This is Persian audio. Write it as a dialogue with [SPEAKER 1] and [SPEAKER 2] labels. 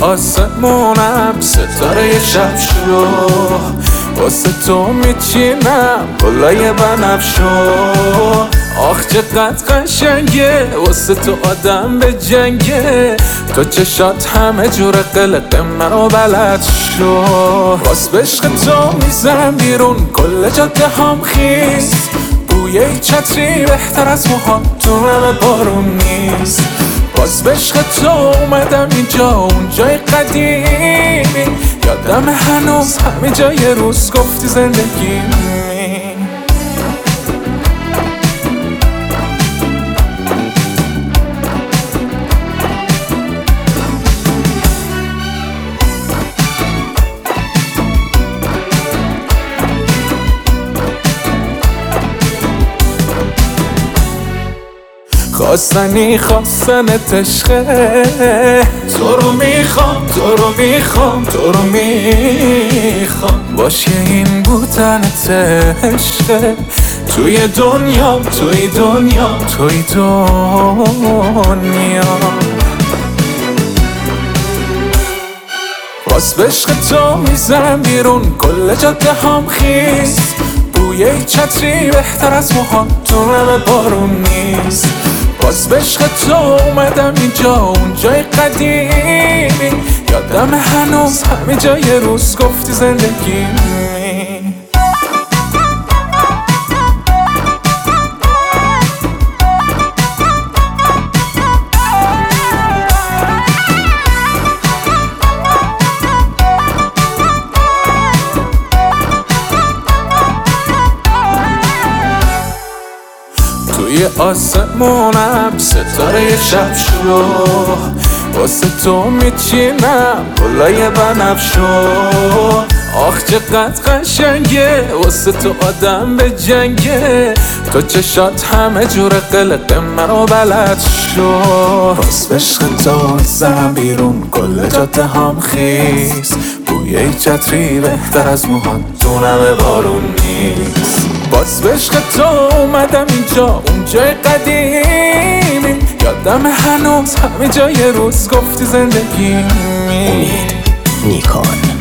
[SPEAKER 1] آسمونم ستاره شب شو، واسه تو میچینم گلای بنفشو. آخ چقدر قشنگه واسه تو آدم به جنگه، تو چشات همه جور قلق منو بلد شو. باز به عشق تو میزنم بیرون کل جاده هم خیس، بوی چتری بهتر از موهام تو نم بارون نیست. باز به عشق تو اومدم اینجا اون جای قدیمی، یادم هنوز همه جای روز گفتی زندگی. خواستنت عشقه، تو رو میخوام تو رو میخوام تو رو میخوام، باشه این بودنت عشقه. توی دنیا توی دنیا توی دنیا، باز به عشق تو میزنم بیرون کل جاده هم خیس، بوی چتری بهتر از موهام تو نم بارون نیست. باز به عشق تو اومدم اینجا اون جای قدیمی، یادم هنوز همه جای روز گفتی زندگی. توی آسمونم ستاره شب شو، واسه تو میچینم گلای بنفشو. آخ چقدر قشنگه واسه تو آدم به جنگه، تو چشات همه جور قلق منو بلد شو. باز به عشق تو میزنم بیرون کل جاده هم خیس، بوی چتری بهتر از موهات تو نم بارون نیست. باز به عشق تو اومدم اینجا اون جای قدیمی، یادم هنوز همه جای روز گفتی زندگی.
[SPEAKER 2] نیکان